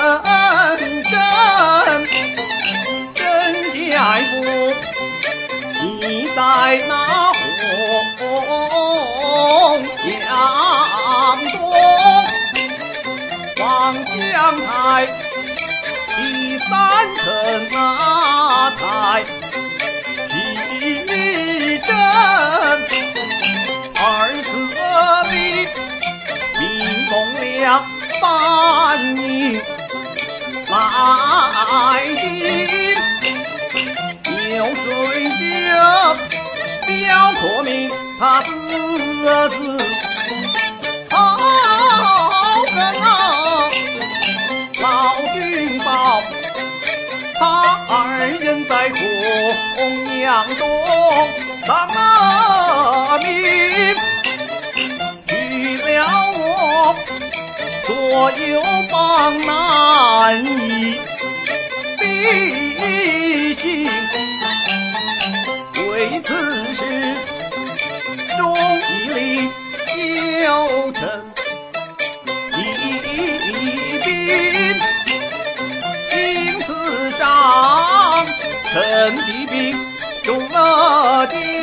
真下一步，你在那红江东望江台第三层那台奇珍24里命风了半年来袭，有谁知表可明他私自好人啊，老君报他二人在红阳东丧了命，去了我左右帮难以必行，为此事忠义里有成一兵，因此仗陈帝兵中了计。